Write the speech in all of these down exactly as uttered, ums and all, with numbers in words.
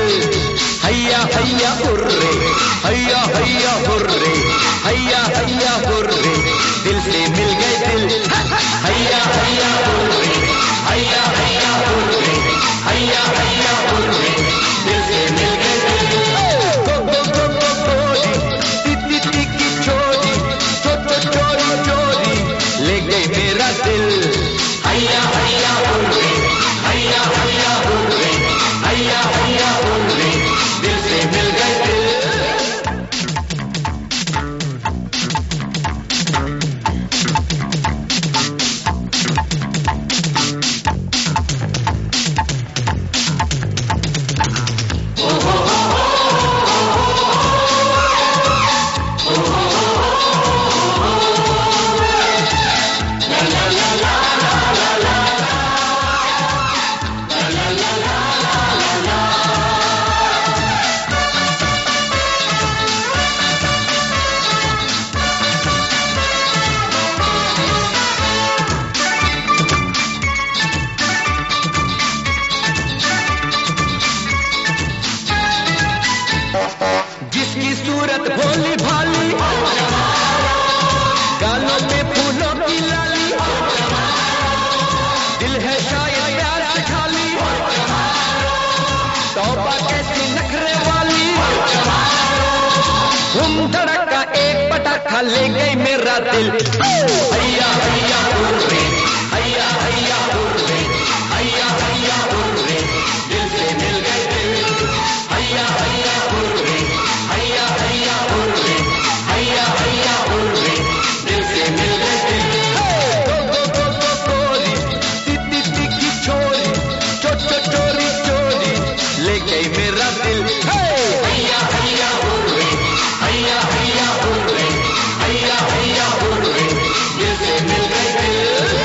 हैया हैया हुर्रे, हैया हैया हुर्रे, हैया हैया हुर्रे, दिल से मिल गए दिल। हैया हैया हुर्रे, हैया हैया हुर्रे, हैया हैया हुर्रे, दिल से मिल गए दिल। गो गो गो गो गोरी, ती ती की चोरी, चो चो चोरी चोरी, ले गई मेरा दिल। हैया हैया हुर्रे, हैया हैया हुर्रे, हैया हैया हुर्रे, दिल से मिल गए दिल। जिसकी सूरत भोली भाली, गालों पे फूलों की लाली, दिल है शायद प्यार से खाली, तौबा कैसी नखरे वाली। धूम धड़का एक पटाखा ले गई मेरा दिल। हैया हैया हुर्रे, हैया हैया हुर्रे, हैया हैया हुर्रे, दिल से मिल गए दिल। हैया हैया हुर्रे, हैया हैया हुर्रे, हैया हैया हुर्रे, दिल से मिल गए दिल। गो गो गो गो गोरी, ती ती ती की छोरी, चो चो चोरी चोरी, ले गई मेरा दिल। हैया हैया हुर्रे, हैया हैया हुर्रे, हैया हैया हुर्रे, दिल से मिल गए दिल।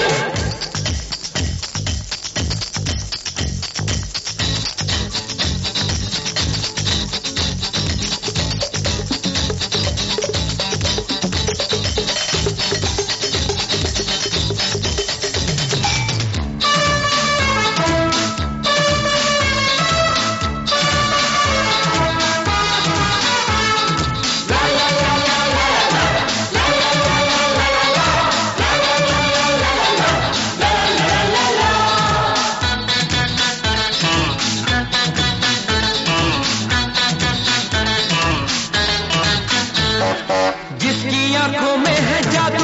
जिसकी आंखों में है जादू,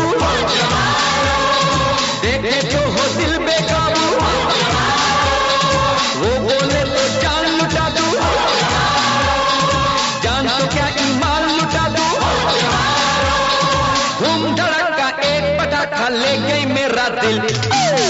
देखे जो हो दिल बेकाबू, वो बोले तो जान लुटा दूं, जान तो क्या ईमान लुटा दूं। धूम धड़का एक पटाखा ले गई मेरा दिल।